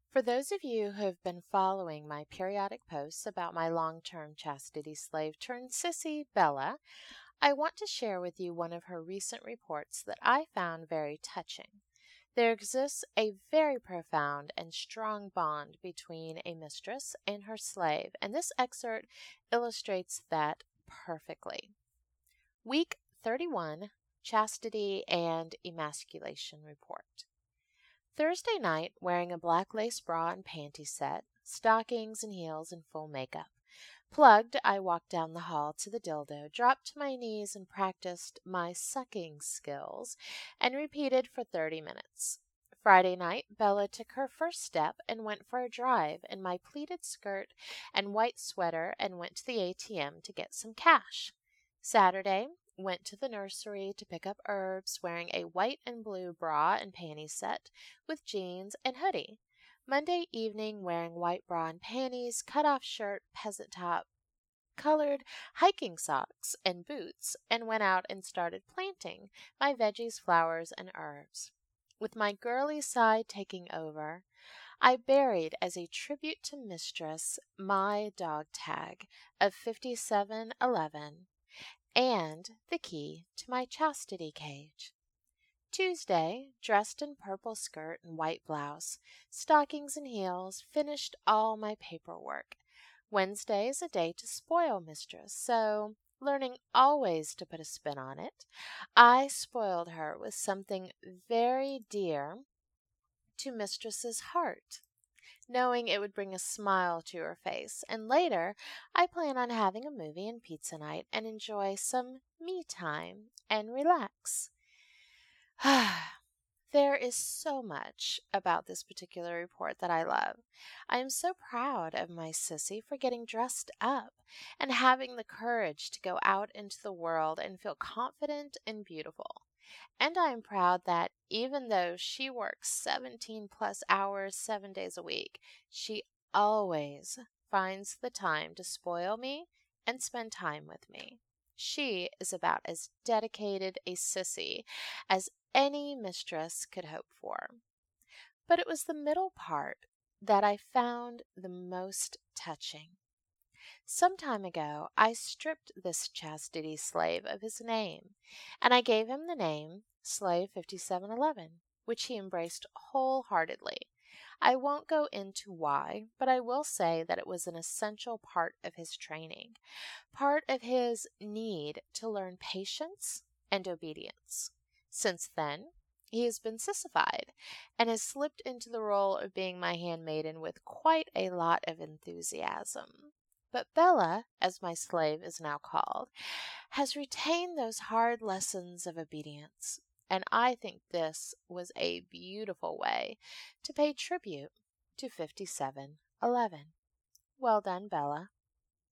For those of you who have been following my periodic posts about my long term chastity slave turned sissy, Bella, I want to share with you one of her recent reports that I found very touching. There exists a very profound and strong bond between a mistress and her slave, and this excerpt illustrates that perfectly. Week 31 Chastity and Emasculation Report. Thursday night, wearing a black lace bra and panty set, stockings and heels, and full makeup. Plugged, I walked down the hall to the dildo, dropped to my knees, and practiced my sucking skills, and repeated for 30 minutes. Friday night, Bella took her first step and went for a drive in my pleated skirt and white sweater and went to the ATM to get some cash. Saturday, went to the nursery to pick up herbs wearing a white and blue bra and panty set with jeans and hoodie. Monday evening, wearing white bra and panties, cut-off shirt, peasant top, colored hiking socks, and boots, and went out and started planting my veggies, flowers, and herbs. With my girly side taking over, I buried as a tribute to Mistress my dog tag of 5711 and the key to my chastity cage. Tuesday, dressed in purple skirt and white blouse, stockings and heels, finished all my paperwork. Wednesday is a day to spoil Mistress, so, learning always to put a spin on it, I spoiled her with something very dear to Mistress's heart, knowing it would bring a smile to her face. And later, I plan on having a movie and pizza night and enjoy some me time and relax. There is so much about this particular report that I love. I am so proud of my sissy for getting dressed up and having the courage to go out into the world and feel confident and beautiful. And I am proud that even though she works 17 plus hours 7 days a week, she always finds the time to spoil me and spend time with me. She is about as dedicated a sissy as any mistress could hope for. But it was the middle part that I found the most touching. Some time ago, I stripped this chastity slave of his name, and I gave him the name Slave 5711, which he embraced wholeheartedly. I won't go into why, but I will say that it was an essential part of his training, part of his need to learn patience and obedience. Since then, he has been sissified and has slipped into the role of being my handmaiden with quite a lot of enthusiasm. But Bella, as my slave is now called, has retained those hard lessons of obedience, and I think this was a beautiful way to pay tribute to 5711. Well done, Bella.